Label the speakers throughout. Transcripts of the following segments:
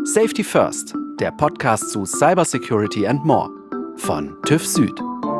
Speaker 1: Safety First, der Podcast zu Cybersecurity and More von TÜV Süd.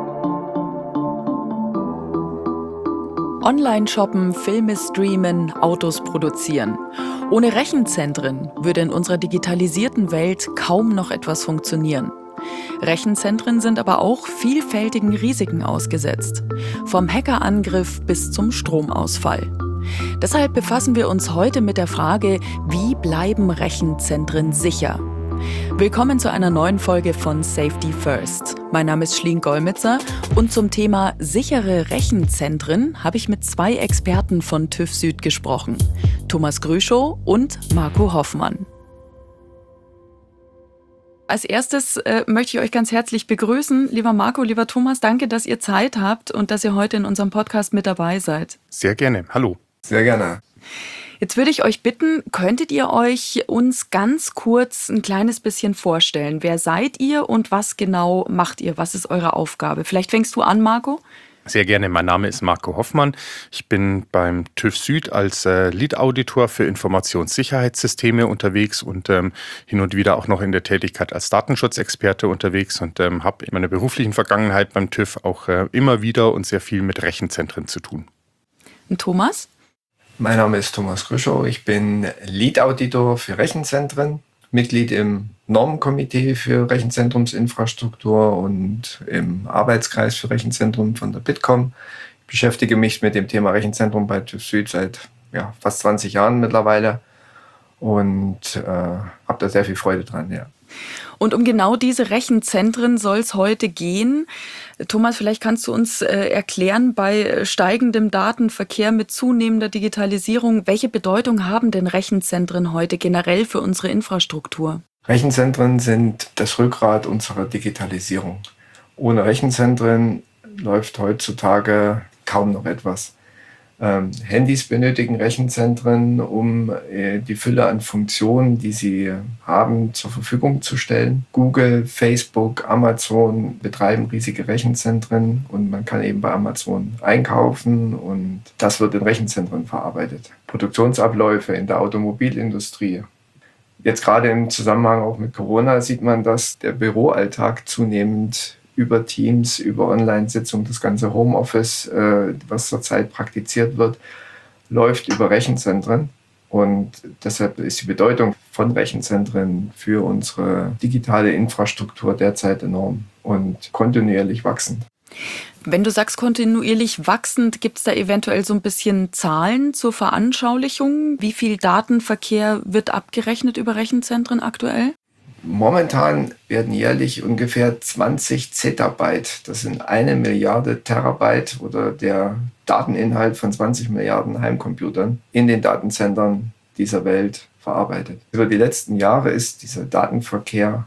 Speaker 2: Online shoppen, Filme streamen, Autos produzieren. Ohne Rechenzentren würde in unserer digitalisierten Welt kaum noch etwas funktionieren. Rechenzentren sind aber auch vielfältigen Risiken ausgesetzt. Vom Hackerangriff bis zum Stromausfall. Deshalb befassen wir uns heute mit der Frage, wie bleiben Rechenzentren sicher? Willkommen zu einer neuen Folge von Safety First. Mein Name ist Schleen Golmitzer und zum Thema sichere Rechenzentren habe ich mit zwei Experten von TÜV Süd gesprochen. Thomas Grüschow und Marco Hoffmann. Als erstes möchte ich euch ganz herzlich begrüßen. Lieber Marco, lieber Thomas, danke, dass ihr Zeit habt und dass ihr heute in unserem Podcast mit dabei seid.
Speaker 3: Sehr gerne. Hallo.
Speaker 4: Sehr gerne.
Speaker 2: Jetzt würde ich euch bitten, könntet ihr euch uns ganz kurz ein kleines bisschen vorstellen? Wer seid ihr und was genau macht ihr? Was ist eure Aufgabe? Vielleicht fängst du an, Marco?
Speaker 3: Sehr gerne. Mein Name ist Marco Hoffmann. Ich bin beim TÜV Süd als Lead-Auditor für Informationssicherheitssysteme unterwegs und hin und wieder auch noch in der Tätigkeit als Datenschutzexperte unterwegs und habe in meiner beruflichen Vergangenheit beim TÜV auch immer wieder und sehr viel mit Rechenzentren zu tun.
Speaker 2: Und Thomas?
Speaker 4: Mein Name ist Thomas Grüschow. Ich bin Lead-Auditor für Rechenzentren, Mitglied im Normenkomitee für Rechenzentrumsinfrastruktur und im Arbeitskreis für Rechenzentrum von der Bitkom. Ich beschäftige mich mit dem Thema Rechenzentrum bei TÜV Süd seit fast 20 Jahren mittlerweile und habe da sehr viel Freude dran. Ja.
Speaker 2: Und um genau diese Rechenzentren soll es heute gehen. Thomas, vielleicht kannst du uns erklären, bei steigendem Datenverkehr mit zunehmender Digitalisierung, welche Bedeutung haben denn Rechenzentren heute generell für unsere Infrastruktur?
Speaker 4: Rechenzentren sind das Rückgrat unserer Digitalisierung. Ohne Rechenzentren läuft heutzutage kaum noch etwas. Handys benötigen Rechenzentren, um die Fülle an Funktionen, die sie haben, zur Verfügung zu stellen. Google, Facebook, Amazon betreiben riesige Rechenzentren und man kann eben bei Amazon einkaufen und das wird in Rechenzentren verarbeitet. Produktionsabläufe in der Automobilindustrie. Jetzt gerade im Zusammenhang auch mit Corona sieht man, dass der Büroalltag zunehmend über Teams, über Online-Sitzungen, das ganze Homeoffice, was zurzeit praktiziert wird, läuft über Rechenzentren. Und deshalb ist die Bedeutung von Rechenzentren für unsere digitale Infrastruktur derzeit enorm und kontinuierlich wachsend.
Speaker 2: Wenn du sagst kontinuierlich wachsend, gibt es da eventuell so ein bisschen Zahlen zur Veranschaulichung? Wie viel Datenverkehr wird abgerechnet über Rechenzentren aktuell?
Speaker 4: Momentan werden jährlich ungefähr 20 Zettabyte, das sind 1 Milliarde Terabyte oder der Dateninhalt von 20 Milliarden Heimcomputern in den Datenzentren dieser Welt verarbeitet. Über die letzten Jahre ist dieser Datenverkehr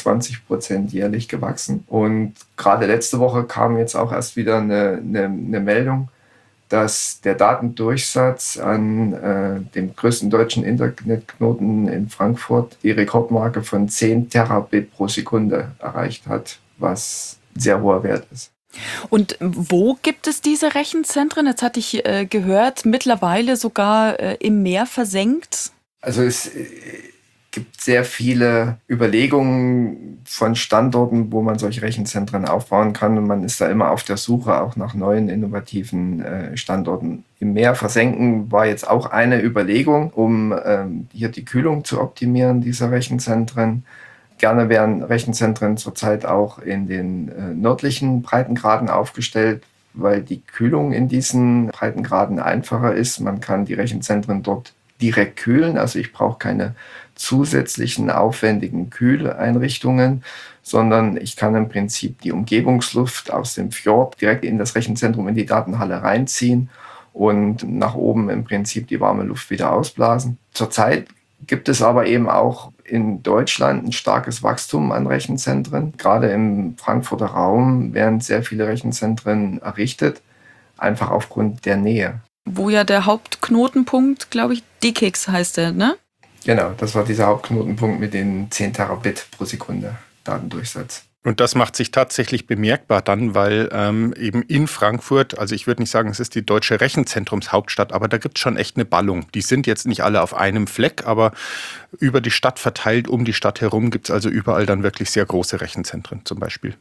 Speaker 4: 25% jährlich gewachsen. Und gerade letzte Woche kam jetzt auch erst wieder eine Meldung, dass der Datendurchsatz an dem größten deutschen Internetknoten in Frankfurt die Rekordmarke von 10 Terabit pro Sekunde erreicht hat, was ein sehr hoher Wert ist.
Speaker 2: Und wo gibt es diese Rechenzentren? Jetzt hatte ich gehört, mittlerweile sogar im Meer versenkt.
Speaker 4: Also es gibt sehr viele Überlegungen von Standorten, wo man solche Rechenzentren aufbauen kann. Und man ist da immer auf der Suche auch nach neuen, innovativen Standorten. Im Meer versenken war jetzt auch eine Überlegung, um hier die Kühlung zu optimieren dieser Rechenzentren. Gerne werden Rechenzentren zurzeit auch in den nördlichen Breitengraden aufgestellt, weil die Kühlung in diesen Breitengraden einfacher ist. Man kann die Rechenzentren dort direkt kühlen, also ich brauche keine zusätzlichen aufwendigen Kühleinrichtungen, sondern ich kann im Prinzip die Umgebungsluft aus dem Fjord direkt in das Rechenzentrum, in die Datenhalle reinziehen und nach oben im Prinzip die warme Luft wieder ausblasen. Zurzeit gibt es aber eben auch in Deutschland ein starkes Wachstum an Rechenzentren. Gerade im Frankfurter Raum werden sehr viele Rechenzentren errichtet, einfach aufgrund der Nähe.
Speaker 2: Wo ja der Hauptknotenpunkt, glaube ich, DKIX heißt der, ne?
Speaker 4: Genau, das war dieser Hauptknotenpunkt mit den 10 Terabit pro Sekunde Datendurchsatz.
Speaker 3: Und das macht sich tatsächlich bemerkbar dann, weil eben in Frankfurt, also ich würde nicht sagen, es ist die deutsche Rechenzentrumshauptstadt, aber da gibt es schon echt eine Ballung. Die sind jetzt nicht alle auf einem Fleck, aber über die Stadt verteilt, um die Stadt herum gibt es also überall dann wirklich sehr große Rechenzentren zum Beispiel.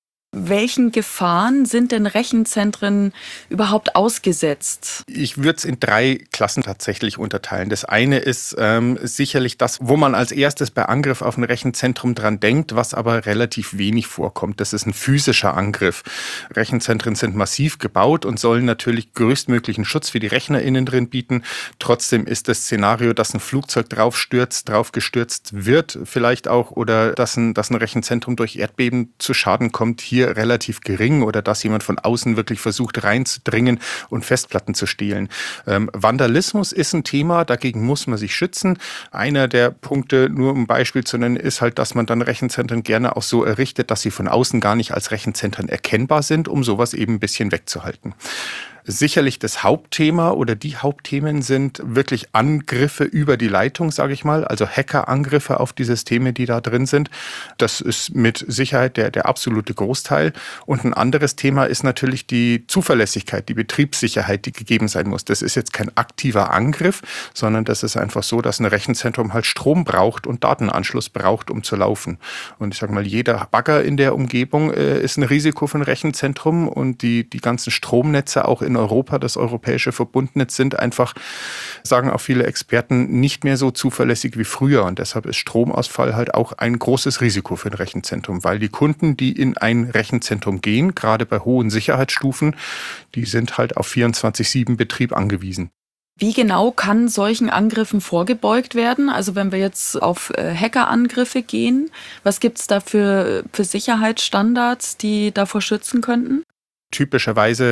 Speaker 2: Welchen Gefahren sind denn Rechenzentren überhaupt ausgesetzt?
Speaker 3: Ich würde es in 3 Klassen tatsächlich unterteilen. Das eine ist sicherlich das, wo man als erstes bei Angriff auf ein Rechenzentrum dran denkt, was aber relativ wenig vorkommt. Das ist ein physischer Angriff. Rechenzentren sind massiv gebaut und sollen natürlich größtmöglichen Schutz für die Rechner innen drin bieten. Trotzdem ist das Szenario, dass ein Flugzeug draufgestürzt wird vielleicht auch, oder dass ein Rechenzentrum durch Erdbeben zu Schaden kommt, hier relativ gering, oder dass jemand von außen wirklich versucht reinzudringen und Festplatten zu stehlen. Vandalismus ist ein Thema, dagegen muss man sich schützen. Einer der Punkte, nur um ein Beispiel zu nennen, ist halt, dass man dann Rechenzentren gerne auch so errichtet, dass sie von außen gar nicht als Rechenzentren erkennbar sind, um sowas eben ein bisschen wegzuhalten. Sicherlich das Hauptthema oder die Hauptthemen sind wirklich Angriffe über die Leitung, sage ich mal, also Hackerangriffe auf die Systeme, die da drin sind. Das ist mit Sicherheit der absolute Großteil. Und ein anderes Thema ist natürlich die Zuverlässigkeit, die Betriebssicherheit, die gegeben sein muss. Das ist jetzt kein aktiver Angriff, sondern das ist einfach so, dass ein Rechenzentrum halt Strom braucht und Datenanschluss braucht, um zu laufen. Und ich sage mal, jeder Bagger in der Umgebung ist ein Risiko für ein Rechenzentrum, und die ganzen Stromnetze auch in Europa, das europäische Verbundnetz, sind einfach, sagen auch viele Experten, nicht mehr so zuverlässig wie früher. Und deshalb ist Stromausfall halt auch ein großes Risiko für ein Rechenzentrum, weil die Kunden, die in ein Rechenzentrum gehen, gerade bei hohen Sicherheitsstufen, die sind halt auf 24/7 Betrieb angewiesen.
Speaker 2: Wie genau kann solchen Angriffen vorgebeugt werden? Also wenn wir jetzt auf Hackerangriffe gehen, was gibt es da für Sicherheitsstandards, die davor schützen könnten?
Speaker 3: Typischerweise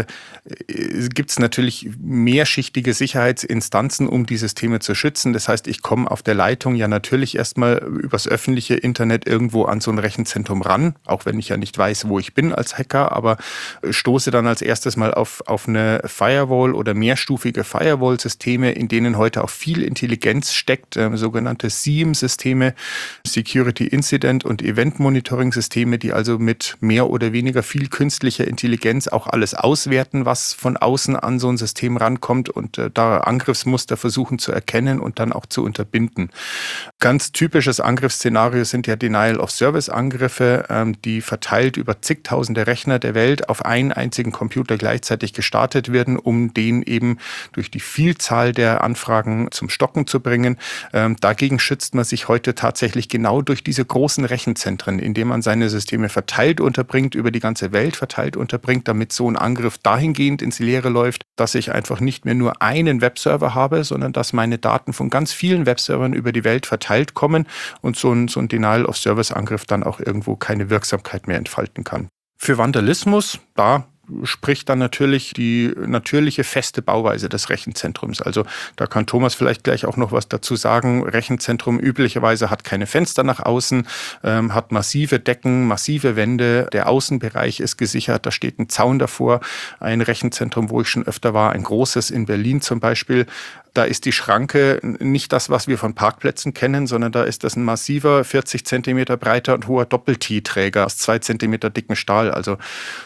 Speaker 3: gibt es natürlich mehrschichtige Sicherheitsinstanzen, um die Systeme zu schützen. Das heißt, ich komme auf der Leitung ja natürlich erstmal übers öffentliche Internet irgendwo an so ein Rechenzentrum ran, auch wenn ich ja nicht weiß, wo ich bin als Hacker, aber stoße dann als erstes mal auf eine Firewall oder mehrstufige Firewall-Systeme, in denen heute auch viel Intelligenz steckt, sogenannte SIEM-Systeme, Security Incident und Event Monitoring-Systeme, die also mit mehr oder weniger viel künstlicher Intelligenz auch alles auswerten, was von außen an so ein System rankommt, und da Angriffsmuster versuchen zu erkennen und dann auch zu unterbinden. Ganz typisches Angriffsszenario sind ja Denial-of-Service-Angriffe, die verteilt über zigtausende Rechner der Welt auf einen einzigen Computer gleichzeitig gestartet werden, um den eben durch die Vielzahl der Anfragen zum Stocken zu bringen. Dagegen schützt man sich heute tatsächlich genau durch diese großen Rechenzentren, indem man seine Systeme verteilt unterbringt, über die ganze Welt verteilt unterbringt, damit so ein Angriff dahingehend ins Leere läuft, dass ich einfach nicht mehr nur einen Webserver habe, sondern dass meine Daten von ganz vielen Webservern über die Welt verteilt kommen und so ein Denial-of-Service-Angriff dann auch irgendwo keine Wirksamkeit mehr entfalten kann. Für Vandalismus, da spricht dann natürlich die natürliche feste Bauweise des Rechenzentrums. Also da kann Thomas vielleicht gleich auch noch was dazu sagen. Rechenzentrum üblicherweise hat keine Fenster nach außen, hat massive Decken, massive Wände. Der Außenbereich ist gesichert, da steht ein Zaun davor. Ein Rechenzentrum, wo ich schon öfter war, ein großes in Berlin zum Beispiel, da ist die Schranke nicht das, was wir von Parkplätzen kennen, sondern da ist das ein massiver 40 Zentimeter breiter und hoher Doppel-T-Träger aus 2 Zentimeter dicken Stahl. Also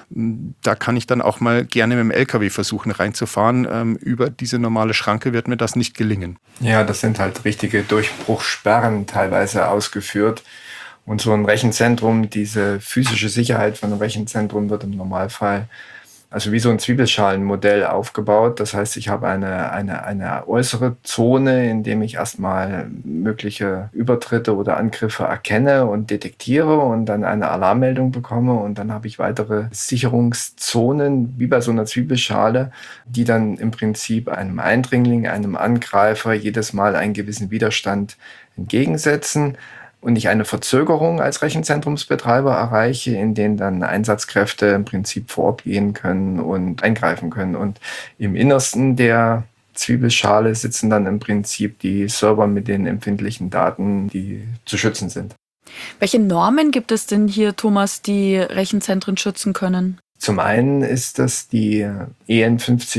Speaker 3: da kann ich dann auch mal gerne mit dem LKW versuchen reinzufahren. Über diese normale Schranke wird mir das nicht gelingen.
Speaker 4: Ja, das sind halt richtige Durchbruchssperren teilweise ausgeführt. Und so ein Rechenzentrum, diese physische Sicherheit von einem Rechenzentrum wird im Normalfall also wie so ein Zwiebelschalenmodell aufgebaut. Das heißt, ich habe eine äußere Zone, in dem ich erstmal mögliche Übertritte oder Angriffe erkenne und detektiere und dann eine Alarmmeldung bekomme. Und dann habe ich weitere Sicherungszonen, wie bei so einer Zwiebelschale, die dann im Prinzip einem Eindringling, einem Angreifer jedes Mal einen gewissen Widerstand entgegensetzen. Und ich eine Verzögerung als Rechenzentrumsbetreiber erreiche, in denen dann Einsatzkräfte im Prinzip vor Ort gehen können und eingreifen können. Und im Innersten der Zwiebelschale sitzen dann im Prinzip die Server mit den empfindlichen Daten, die zu schützen sind.
Speaker 2: Welche Normen gibt es denn hier, Thomas, die Rechenzentren schützen können?
Speaker 4: Zum einen ist das die EN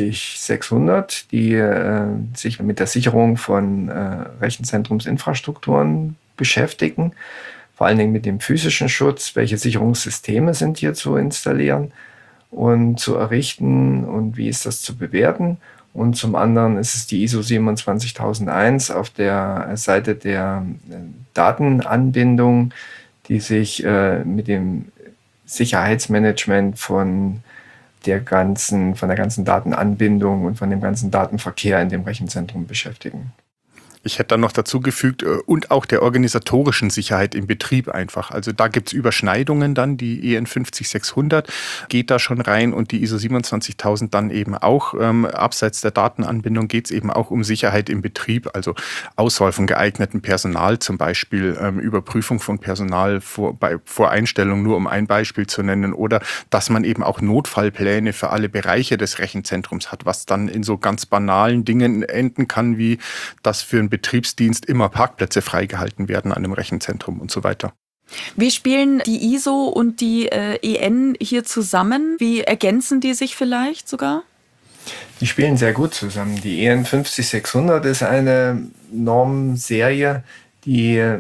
Speaker 4: 50600, die sich mit der Sicherung von Rechenzentrumsinfrastrukturen beschäftigen. vor allen Dingen mit dem physischen Schutz, welche Sicherungssysteme sind hier zu installieren und zu errichten und wie ist das zu bewerten. Und zum anderen ist es die ISO 27001 auf der Seite der Datenanbindung, die sich mit dem Sicherheitsmanagement von der ganzen Datenanbindung und von dem ganzen Datenverkehr in dem Rechenzentrum beschäftigen.
Speaker 3: Ich hätte dann noch dazu gefügt, und auch der organisatorischen Sicherheit im Betrieb einfach. Also da gibt es Überschneidungen dann, die EN 50600 geht da schon rein und die ISO 27000 dann eben auch. Abseits der Datenanbindung geht es eben auch um Sicherheit im Betrieb, also Auswahl von geeignetem Personal zum Beispiel, Überprüfung von Personal vor Einstellung, nur um ein Beispiel zu nennen, oder dass man eben auch Notfallpläne für alle Bereiche des Rechenzentrums hat, was dann in so ganz banalen Dingen enden kann, wie dass für einen Betriebsdienst immer Parkplätze freigehalten werden an einem Rechenzentrum und so weiter.
Speaker 2: Wie spielen die ISO und die EN hier zusammen? Wie ergänzen die sich vielleicht sogar?
Speaker 4: Die spielen sehr gut zusammen. Die EN 50600 ist eine Normserie, die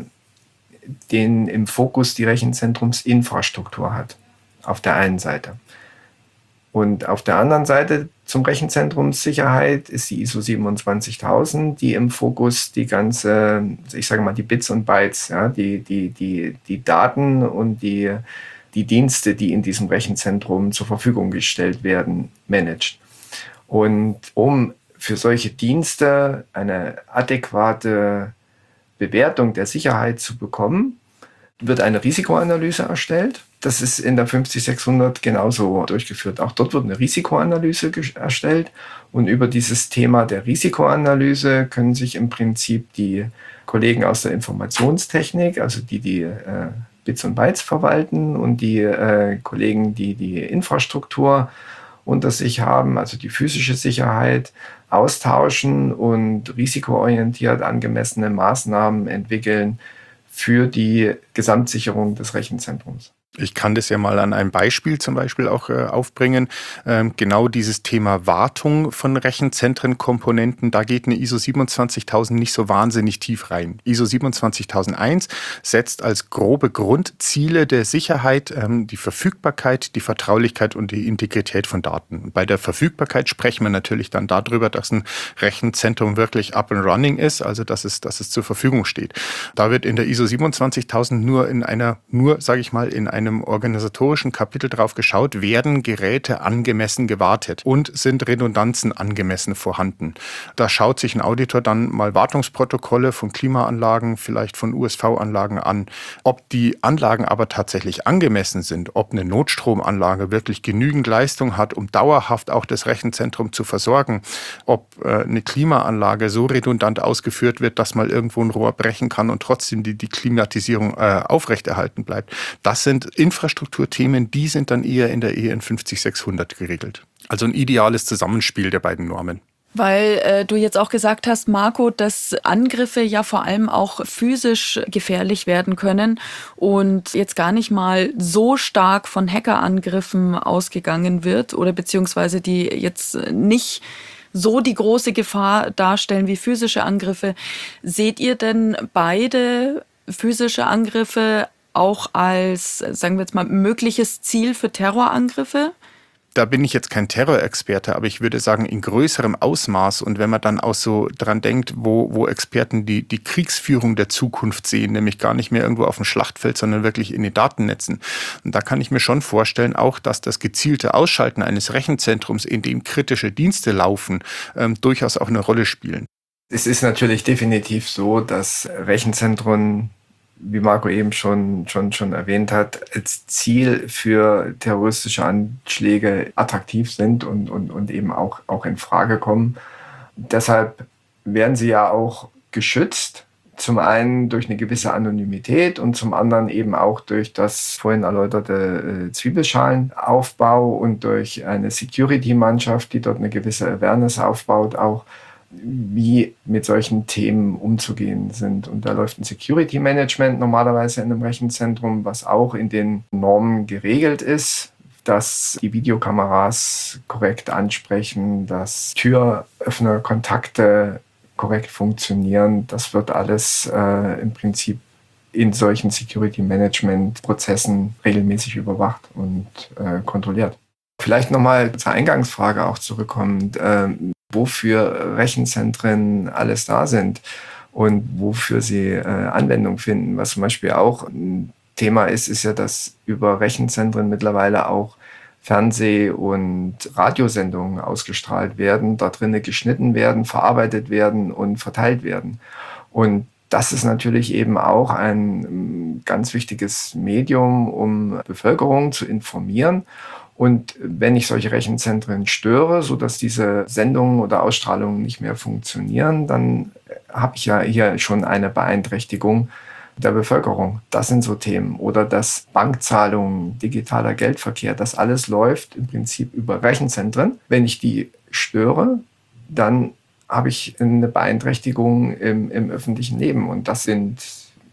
Speaker 4: im Fokus die Rechenzentrumsinfrastruktur hat. Auf der einen Seite. Und auf der anderen Seite zum Rechenzentrumssicherheit ist die ISO 27000, die im Fokus die ganze, ich sage mal, die Bits und Bytes, ja, die Daten und die Dienste, die in diesem Rechenzentrum zur Verfügung gestellt werden, managt. Und um für solche Dienste eine adäquate Bewertung der Sicherheit zu bekommen, wird eine Risikoanalyse erstellt. Das ist in der 50600 genauso durchgeführt. Auch dort wird eine Risikoanalyse erstellt. Und über dieses Thema der Risikoanalyse können sich im Prinzip die Kollegen aus der Informationstechnik, also die Bits und Bytes verwalten, und die Kollegen, die Infrastruktur unter sich haben, also die physische Sicherheit, austauschen und risikoorientiert angemessene Maßnahmen entwickeln für die Gesamtsicherung des Rechenzentrums.
Speaker 3: Ich kann das ja mal an einem Beispiel zum Beispiel auch aufbringen. Genau dieses Thema Wartung von Rechenzentrenkomponenten, da geht eine ISO 27000 nicht so wahnsinnig tief rein. ISO 27001 setzt als grobe Grundziele der Sicherheit die Verfügbarkeit, die Vertraulichkeit und die Integrität von Daten. Und bei der Verfügbarkeit sprechen wir natürlich dann darüber, dass ein Rechenzentrum wirklich up and running ist, also dass es zur Verfügung steht. Da wird in der ISO 27000 in einem organisatorischen Kapitel drauf geschaut, werden Geräte angemessen gewartet und sind Redundanzen angemessen vorhanden. Da schaut sich ein Auditor dann mal Wartungsprotokolle von Klimaanlagen, vielleicht von USV-Anlagen an. Ob die Anlagen aber tatsächlich angemessen sind, ob eine Notstromanlage wirklich genügend Leistung hat, um dauerhaft auch das Rechenzentrum zu versorgen, ob eine Klimaanlage so redundant ausgeführt wird, dass mal irgendwo ein Rohr brechen kann und trotzdem die Klimatisierung aufrechterhalten bleibt. Das sind Infrastrukturthemen, die sind dann eher in der EN 50600 geregelt. Also ein ideales Zusammenspiel der beiden Normen.
Speaker 2: Weil du jetzt auch gesagt hast, Marco, dass Angriffe ja vor allem auch physisch gefährlich werden können und jetzt gar nicht mal so stark von Hackerangriffen ausgegangen wird oder beziehungsweise die jetzt nicht so die große Gefahr darstellen wie physische Angriffe. Seht ihr denn beide physische Angriffe auch als, sagen wir jetzt mal, mögliches Ziel für Terrorangriffe?
Speaker 3: Da bin ich jetzt kein Terrorexperte, aber ich würde sagen, in größerem Ausmaß. Und wenn man dann auch so dran denkt, wo Experten die Kriegsführung der Zukunft sehen, nämlich gar nicht mehr irgendwo auf dem Schlachtfeld, sondern wirklich in den Datennetzen. Und da kann ich mir schon vorstellen, auch, dass das gezielte Ausschalten eines Rechenzentrums, in dem kritische Dienste laufen, durchaus auch eine Rolle spielen.
Speaker 4: Es ist natürlich definitiv so, dass Rechenzentren, wie Marco eben schon erwähnt hat, als Ziel für terroristische Anschläge attraktiv sind und eben auch in Frage kommen. Deshalb werden sie ja auch geschützt, zum einen durch eine gewisse Anonymität und zum anderen eben auch durch das vorhin erläuterte Zwiebelschalenaufbau und durch eine Security-Mannschaft, die dort eine gewisse Awareness aufbaut, auch wie mit solchen Themen umzugehen sind. Und da läuft ein Security Management normalerweise in einem Rechenzentrum, was auch in den Normen geregelt ist, dass die Videokameras korrekt ansprechen, dass Türöffnerkontakte korrekt funktionieren. Das wird alles im Prinzip in solchen Security-Management-Prozessen regelmäßig überwacht und kontrolliert. Vielleicht nochmal zur Eingangsfrage auch zurückkommend, wofür Rechenzentren alles da sind und wofür sie Anwendung finden. Was zum Beispiel auch ein Thema ist ja, dass über Rechenzentren mittlerweile auch Fernseh- und Radiosendungen ausgestrahlt werden, da drinnen geschnitten werden, verarbeitet werden und verteilt werden. Und das ist natürlich eben auch ein ganz wichtiges Medium, um Bevölkerung zu informieren. Und wenn ich solche Rechenzentren störe, sodass diese Sendungen oder Ausstrahlungen nicht mehr funktionieren, dann habe ich ja hier schon eine Beeinträchtigung der Bevölkerung. Das sind so Themen. Oder dass Bankzahlungen, digitaler Geldverkehr, das alles läuft im Prinzip über Rechenzentren. Wenn ich die störe, dann habe ich eine Beeinträchtigung im öffentlichen Leben. Und das sind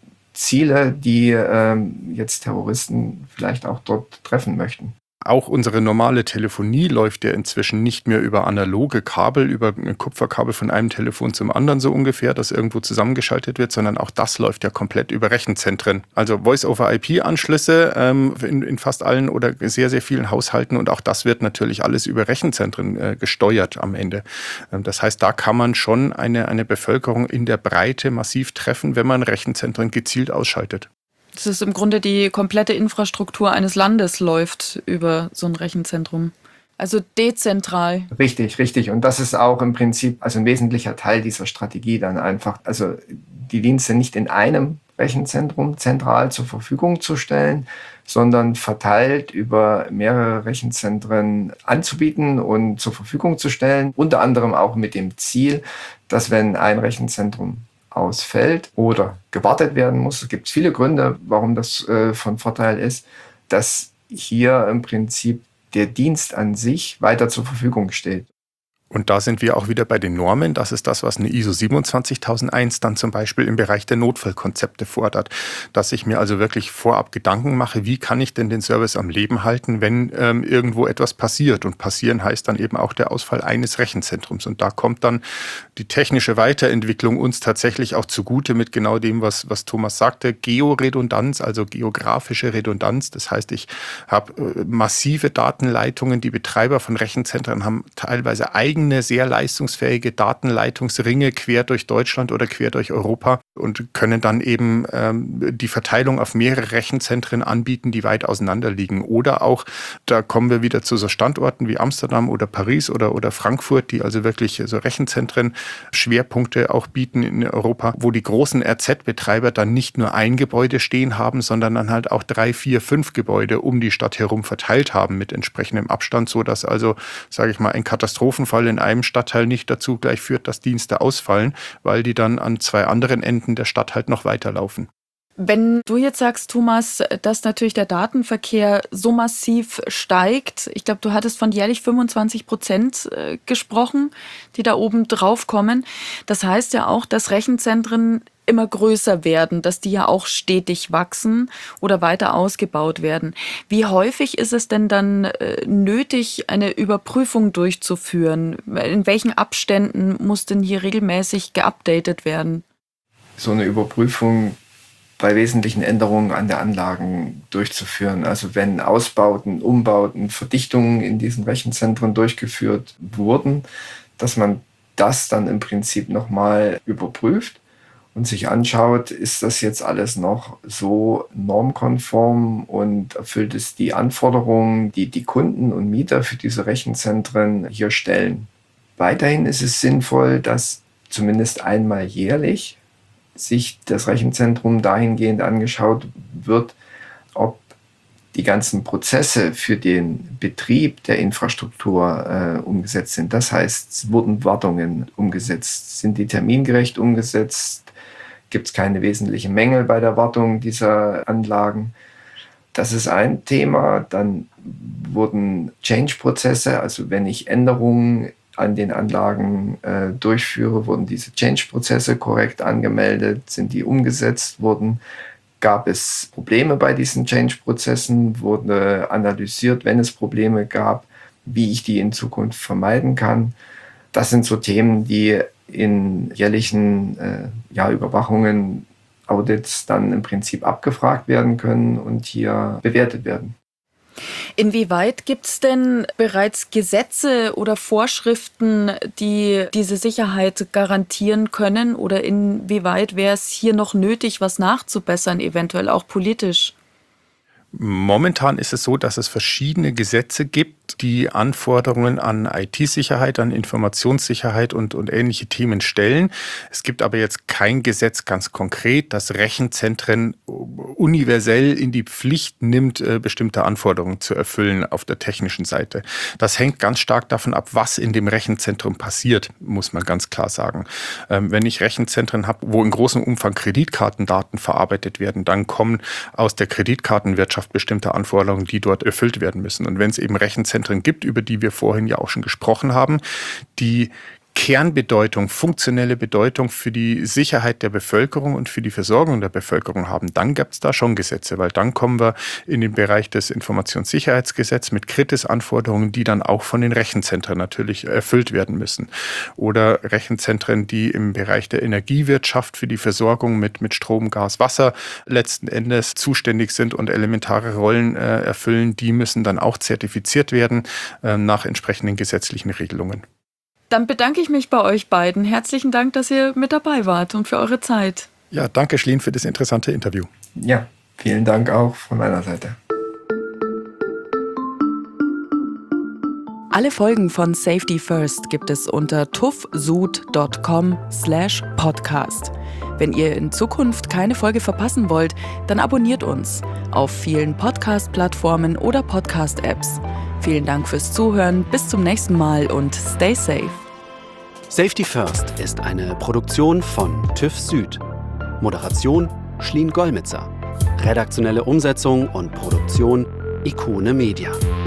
Speaker 4: Ziele, die jetzt Terroristen vielleicht auch dort treffen möchten.
Speaker 3: Auch unsere normale Telefonie läuft ja inzwischen nicht mehr über analoge Kabel, über ein Kupferkabel von einem Telefon zum anderen so ungefähr, das irgendwo zusammengeschaltet wird, sondern auch das läuft ja komplett über Rechenzentren. Also Voice-over-IP-Anschlüsse in fast allen oder sehr, sehr vielen Haushalten, und auch das wird natürlich alles über Rechenzentren gesteuert am Ende. Das heißt, da kann man schon eine Bevölkerung in der Breite massiv treffen, wenn man Rechenzentren gezielt ausschaltet.
Speaker 2: Das ist im Grunde die komplette Infrastruktur eines Landes läuft über so ein Rechenzentrum. Also dezentral.
Speaker 4: Richtig. Und das ist auch im Prinzip also ein wesentlicher Teil dieser Strategie dann einfach, also die Dienste nicht in einem Rechenzentrum zentral zur Verfügung zu stellen, sondern verteilt über mehrere Rechenzentren anzubieten und zur Verfügung zu stellen. Unter anderem auch mit dem Ziel, dass wenn ein Rechenzentrum ausfällt oder gewartet werden muss. Es gibt viele Gründe, warum das von Vorteil ist, dass hier im Prinzip der Dienst an sich weiter zur Verfügung steht.
Speaker 3: Und da sind wir auch wieder bei den Normen. Das ist das, was eine ISO 27001 dann zum Beispiel im Bereich der Notfallkonzepte fordert. Dass ich mir also wirklich vorab Gedanken mache, wie kann ich denn den Service am Leben halten, wenn irgendwo etwas passiert. Und passieren heißt dann eben auch der Ausfall eines Rechenzentrums. Und da kommt dann die technische Weiterentwicklung uns tatsächlich auch zugute mit genau dem, was Thomas sagte. Georedundanz, also geografische Redundanz. Das heißt, ich habe massive Datenleitungen. Die Betreiber von Rechenzentren haben teilweise eigene sehr leistungsfähige Datenleitungsringe quer durch Deutschland oder quer durch Europa und können dann eben die Verteilung auf mehrere Rechenzentren anbieten, die weit auseinander liegen. Oder auch, da kommen wir wieder zu so Standorten wie Amsterdam oder Paris oder Frankfurt, die also wirklich so Rechenzentren, Schwerpunkte auch bieten in Europa, wo die großen RZ-Betreiber dann nicht nur ein Gebäude stehen haben, sondern dann halt auch 3, 4, 5 Gebäude um die Stadt herum verteilt haben mit entsprechendem Abstand, sodass also, sage ich mal, ein Katastrophenfall in einem Stadtteil nicht dazu gleich führt, dass Dienste ausfallen, weil die dann an 2 anderen Enden der Stadt halt noch weiterlaufen.
Speaker 2: Wenn du jetzt sagst, Thomas, dass natürlich der Datenverkehr so massiv steigt, ich glaube, du hattest von jährlich 25% gesprochen, die da oben drauf kommen. Das heißt ja auch, dass Rechenzentren immer größer werden, dass die ja auch stetig wachsen oder weiter ausgebaut werden. Wie häufig ist es denn dann nötig, eine Überprüfung durchzuführen? In welchen Abständen muss denn hier regelmäßig geupdatet werden?
Speaker 4: So eine Überprüfung bei wesentlichen Änderungen an der Anlagen durchzuführen. Also wenn Ausbauten, Umbauten, Verdichtungen in diesen Rechenzentren durchgeführt wurden, dass man das dann im Prinzip nochmal überprüft und sich anschaut, ist das jetzt alles noch so normkonform und erfüllt es die Anforderungen, die die Kunden und Mieter für diese Rechenzentren hier stellen. Weiterhin ist es sinnvoll, dass zumindest einmal jährlich sich das Rechenzentrum dahingehend angeschaut wird, ob die ganzen Prozesse für den Betrieb der Infrastruktur umgesetzt sind. Das heißt, wurden Wartungen umgesetzt, sind die termingerecht umgesetzt, gibt es keine wesentlichen Mängel bei der Wartung dieser Anlagen. Das ist ein Thema. Dann wurden Change-Prozesse, also wenn ich Änderungen an den Anlagen durchführe, wurden diese Change-Prozesse korrekt angemeldet, sind die umgesetzt worden, gab es Probleme bei diesen Change-Prozessen, wurde analysiert, wenn es Probleme gab, wie ich die in Zukunft vermeiden kann. Das sind so Themen, die in jährlichen Überwachungen Audits dann im Prinzip abgefragt werden können und hier bewertet werden.
Speaker 2: Inwieweit gibt es denn bereits Gesetze oder Vorschriften, die diese Sicherheit garantieren können? Oder inwieweit wäre es hier noch nötig, was nachzubessern, eventuell auch politisch?
Speaker 3: Momentan ist es so, dass es verschiedene Gesetze gibt, die Anforderungen an IT-Sicherheit, an Informationssicherheit und ähnliche Themen stellen. Es gibt aber jetzt kein Gesetz ganz konkret, das Rechenzentren universell in die Pflicht nimmt, bestimmte Anforderungen zu erfüllen auf der technischen Seite. Das hängt ganz stark davon ab, was in dem Rechenzentrum passiert, muss man ganz klar sagen. Wenn ich Rechenzentren habe, wo in großem Umfang Kreditkartendaten verarbeitet werden, dann kommen aus der Kreditkartenwirtschaft bestimmte Anforderungen, die dort erfüllt werden müssen. Und wenn es eben Rechenzentren gibt, über die wir vorhin ja auch schon gesprochen haben, die Kernbedeutung, funktionelle Bedeutung für die Sicherheit der Bevölkerung und für die Versorgung der Bevölkerung haben, dann gibt es da schon Gesetze, weil dann kommen wir in den Bereich des Informationssicherheitsgesetzes mit Kritis-Anforderungen, die dann auch von den Rechenzentren natürlich erfüllt werden müssen. Oder Rechenzentren, die im Bereich der Energiewirtschaft für die Versorgung mit Strom, Gas, Wasser letzten Endes zuständig sind und elementare Rollen erfüllen, die müssen dann auch zertifiziert werden nach entsprechenden gesetzlichen Regelungen.
Speaker 2: Dann bedanke ich mich bei euch beiden. Herzlichen Dank, dass ihr mit dabei wart und für eure Zeit.
Speaker 3: Ja, danke Schleen für das interessante Interview.
Speaker 4: Ja, vielen Dank auch von meiner Seite.
Speaker 2: Alle Folgen von Safety First gibt es unter tuffsud.com/podcast. Wenn ihr in Zukunft keine Folge verpassen wollt, dann abonniert uns auf vielen Podcast-Plattformen oder Podcast-Apps. Vielen Dank fürs Zuhören, bis zum nächsten Mal und stay safe.
Speaker 1: Safety First ist eine Produktion von TÜV Süd. Moderation Schleen Gollmitzer. Redaktionelle Umsetzung und Produktion Ikone Media.